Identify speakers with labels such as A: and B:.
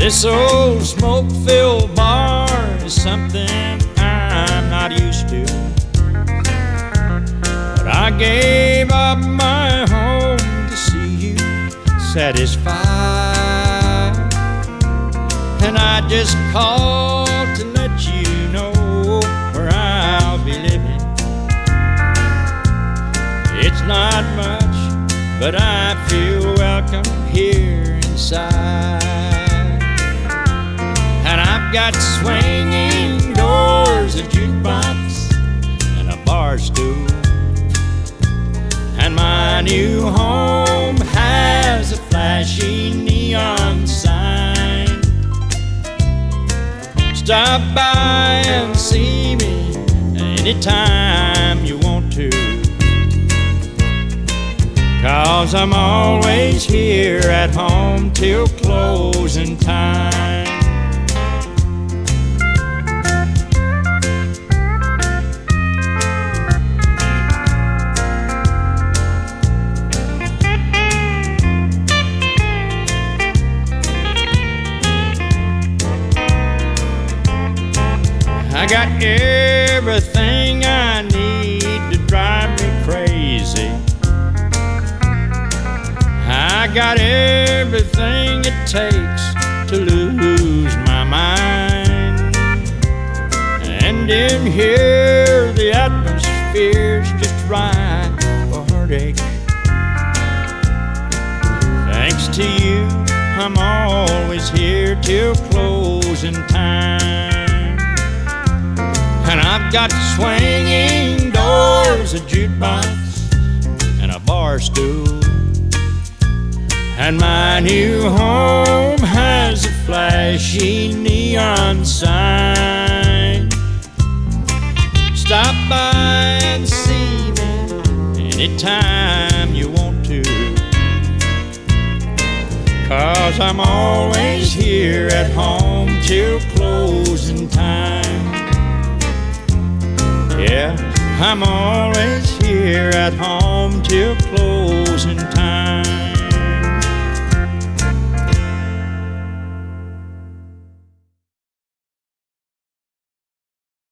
A: This old smoke-filled bar is something I'm not used to, but I gave up my home to see you satisfied, and I just called to let you know where I'll be living. It's not much, but I feel welcome here inside. And I've got swinging doors, a jukebox, and a bar stool. And my new home has a flashy neon sign. Stop by and see me anytime you want to, 'cause I'm always here at home till closing time. I got everything I need to drive me crazy. I got everything it takes to lose my mind. And in here the atmosphere's just right for heartache. Thanks to you, I'm always here till closing time. And I've got swinging doors, a jukebox, and a bar stool. And my new home has a flashy neon sign. Stop by and see me anytime you want to, 'cause I'm always here at home till closing time. Yeah, I'm always here at home till closing time.